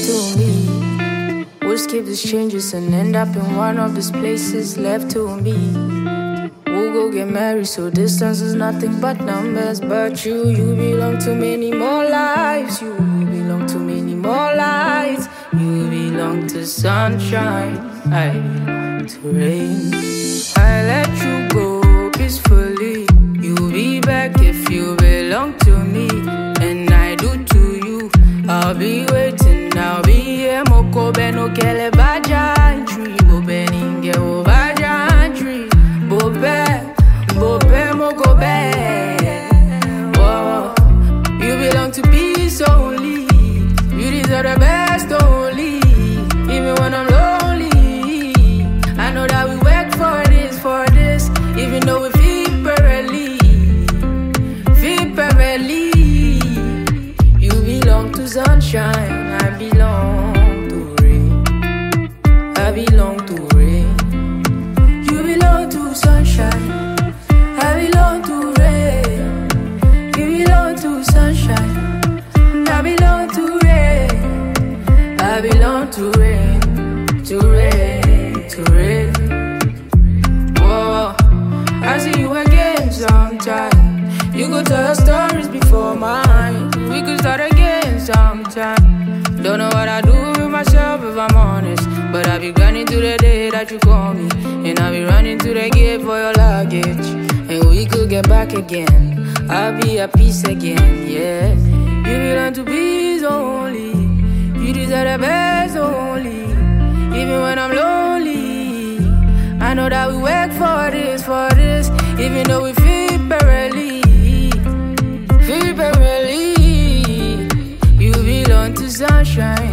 to me. We'll skip these changes and end up in one of these places left to me. We'll go get married, so distance is nothing but numbers. But you belong to many more lives. You belong to many more lights. You belong to sunshine, I belong to rain. I let you go peacefully. You'll be back if you belong to me, and I do to you. I'll be waiting, I'll be here. Moko beno kele bajantri, bobe ninge o bajantri, bobe moko be. Whoa, you belong to peace only. You deserve the best only. Even when I'm lonely, I know that we work for this. Even though we feel perfectly. You belong to sunshine, I belong to rain. I belong to rain. You belong to sunshine, I belong to rain. You belong to sunshine, I belong to rain. I belong to rain, to rain, to rain. Whoa, I see you again sometime. You could tell your stories before mine. We could start again sometime. Don't know what I do with myself if I'm honest, but I be running to the day that you call me, and I be running to the gate for your luggage. And we could get back again. I'll be at peace again, yeah. You belong to peace only. You deserve the best only. Even when I'm lonely, I know that we work for this. Even though we feel barely. You belong to sunshine,